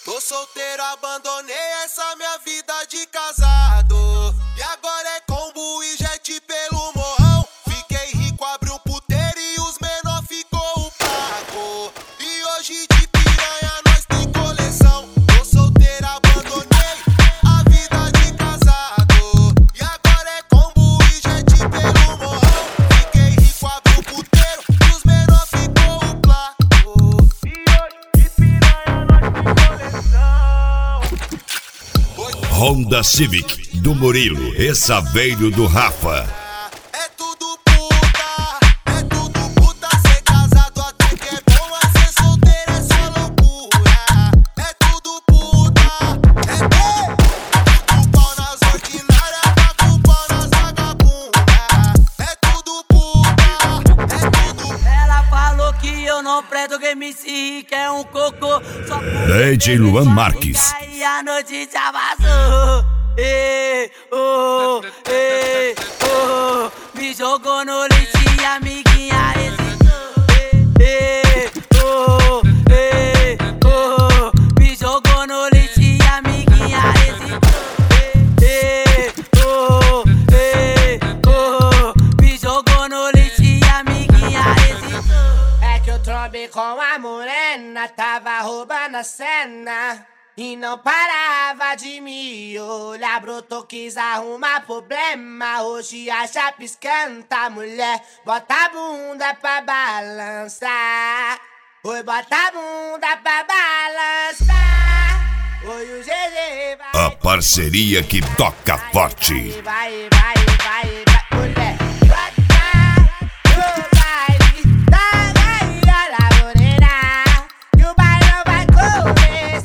Tô solteiro, abandonei essa minha vida de casado. E agora é combo e jet pelo morrão. Fiquei rico, abri um puteiro e os menor ficou o pago. E hoje de piranha nós tem coleção. Tô solteiro, abandonei a vida de casado. E agora é combo e jet pelo morrão. Fiquei rico, abri um puteiro e os menor ficou o pago. E hoje de piranha nós tem coleção. Honda Civic do Murilo, Saveiro do Rafa. É tudo puta, ser casado até que é bom, mas ser solteiro é só loucura. É tudo puta, é tudo pau nas ordinárias, tá com pau nas vagabundas. É tudo puta, é tudo. Ela falou que eu não presto, que MC Rick é um cocô. Só DJ Luan Marques. E a notícia vazou. Me jogou no leite, amiguinha hesitou. Me jogou no leite, amiguinha hesitou. Me jogou no leite, amiguinha hesitou. É que eu trombei com a morena, tava roubando a cena e não parava de me olhar, brotou, quis arrumar problema. Hoje a chapa esquenta, mulher, bota a bunda pra balançar. Oi, bota a bunda pra balançar. Oi, o GG vai. A parceria que toca forte. Vai, mulher. Bota no baile da gaiola morena, e o bailão vai começar.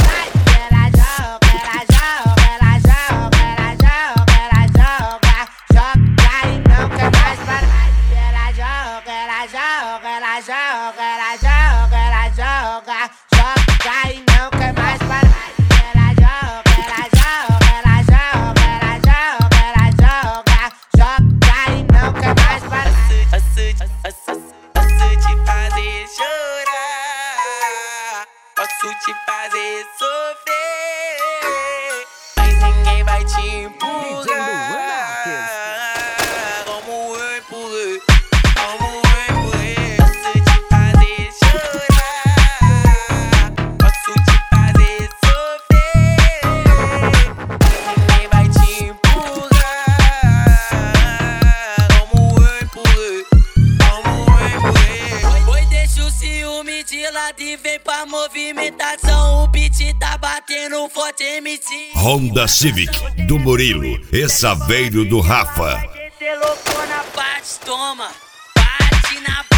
Posso te fazer sofrer, mas ninguém vai te empurrar como eu empurrei, como eu empurrei. Posso te fazer chorar, posso te fazer sofrer, mas ninguém vai te empurrar como eu empurrei, como eu empurrei. Oi, deixa o ciúme de lado e vem pra movimentação, o beat tá batendo forte, MC. Honda Civic do Murilo, Saveiro do Rafa. Descer louco na parte, toma, bate na